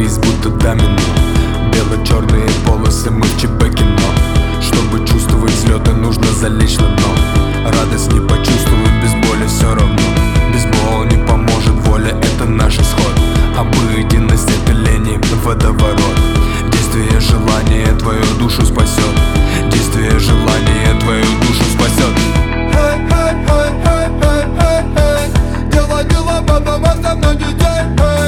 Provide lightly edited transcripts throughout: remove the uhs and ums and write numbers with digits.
Жизнь будто домино, бело-черные полосы, мы в ЧБ кино. Чтобы чувствовать взлеты, нужно залечь на дно. Радость не почувствую, без боли все равно. Без боли не поможет воля, это наш исход. Обыденность — это лень, водоворот. Действие желания твою душу спасет. Действие желания твою душу спасет. Делай дела, потом оставь детей.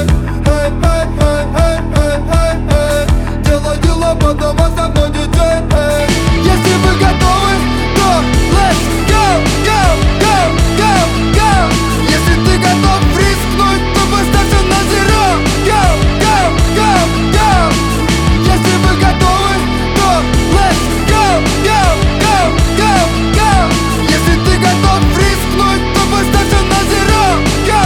Делай дела, потом оставь детей. Если вы готовы, то let's go, go, go, go, go. Если ты готов рискнуть, то поставься на zero. Go, go, go, go. Если вы готовы, то let's go, go, go, go, go. Если ты готов рискнуть, то поставься на zero. Go,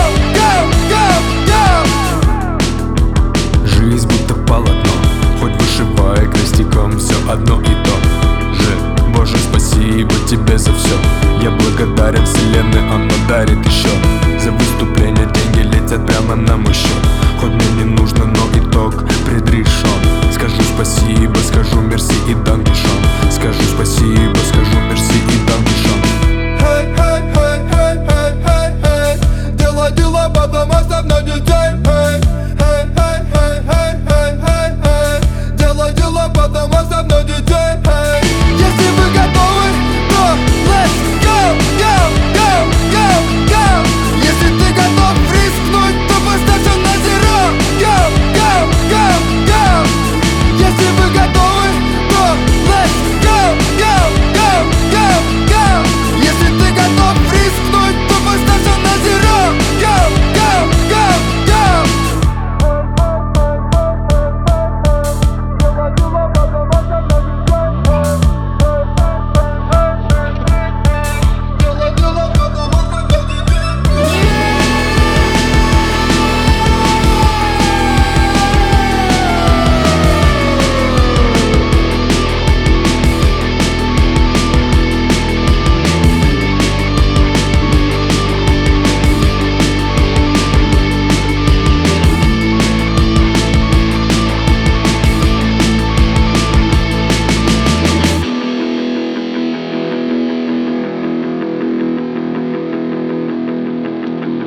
go, go, go. Жизнь будто полотно, хоть вышивай крестиком, все одно и то же. Боже, спасибо тебе за все. Я благодарен вселенной, она дарит еще. За выступление деньги летят прямо на мой счет. Хоть мне не нужно, но итог предрешен. Скажу спасибо, скажу мерси и данкишон. Скажу спасибо, скажу мерси и данкишон. Делай дела, потом оставь детей. Делай дела, потом оставь детей. Если вы готовы, то let's go, go, go, go, go. Если ты готов рискнуть, то поставься на zero. Go, go, go, go. Если вы готовы, то let's go, go, go, go, go. Если ты готов рискнуть, то поставься на zero. Go, go, go, go.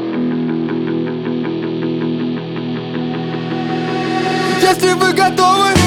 Если вы готовы,